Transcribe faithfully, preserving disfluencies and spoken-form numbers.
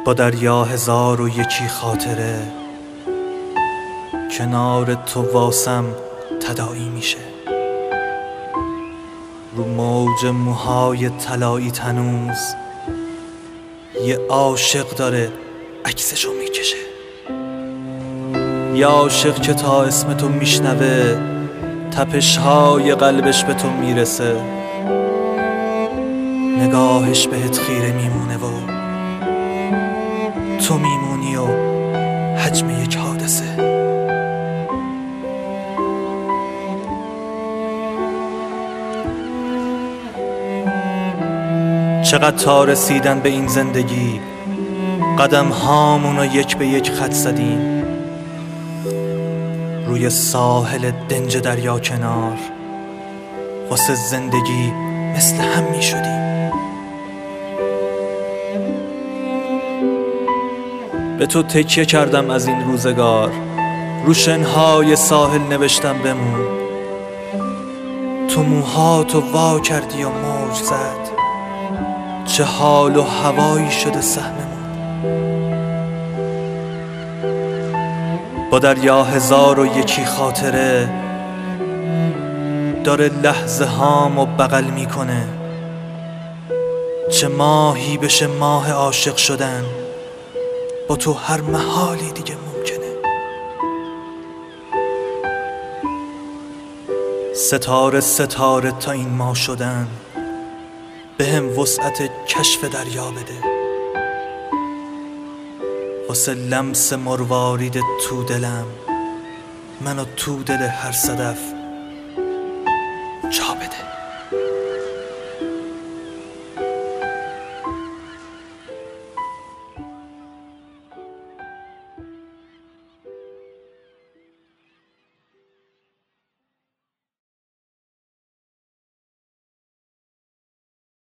با دریا هزار و یکی خاطره، کنار تو واسم تداعی میشه. رو موج موهای طلایی تنوز یه عاشق داره عکسشو میکشه. یه عاشق که تا اسم تو میشنوه تپش‌های قلبش به تو میرسه. نگاهش بهت خیره میمونه و تو میمونی و حجم یک حادثه. چقدر تا رسیدن به این زندگی قدم هامونو یک به یک خط زدیم. روی ساحل دنج دریا کنار واسه زندگی مثل هم می شدیم. به تو تکیه کردم از این روزگار، رو شنهای ساحل نوشتم بمون. تو موهاتو وا کردی و موج زد، چه حال و هوایی شده سهممون. با دریا هزار و یکی خاطره داره لحظه هامو بغل میکنه. چه ماهی بشه ماه عاشق شدن، با تو هر محالی دیگه ممکنه. ستاره ستاره تا این ما شدن، به هم وسعت کشف دریا بده. واسه لمس مروارید تو دلم، منو تو دل هر صدف جا بده.